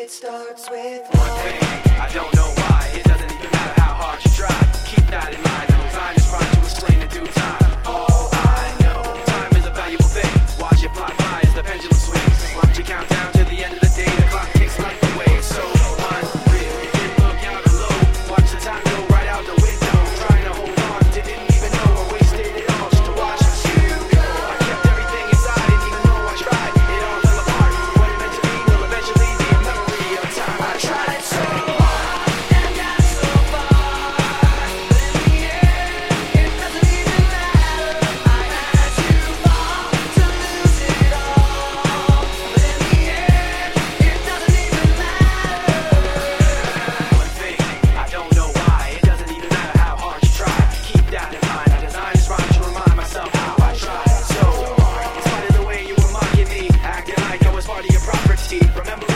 It starts with one thing. I don't know why. It doesn't even matter how hard you try. Keep that in mind. The design is trying to explain in due time. All I know, time is a valuable thing. Watch it fly by as the pendulum swings. Watch it count down to the end of the day. The clock kicks like the way. So unreal. Didn't look out below. Watch the time go right out the window. Trying to hold on, didn't even know I wasted it all just to watch you go. I kept everything inside, and even though I tried, it all fell apart. What it meant to be will eventually be a memory of time. I tried so hard and got so far, but in the end, it doesn't even matter. I had to fall to lose it all, but in the end, it doesn't even matter. One thing, I don't know why. It doesn't even matter how hard you try. Keep that in mind. I designed this rhyme to remind myself how I tried so hard. In spite of the way you were mocking me, acting like I was part of your property. Remember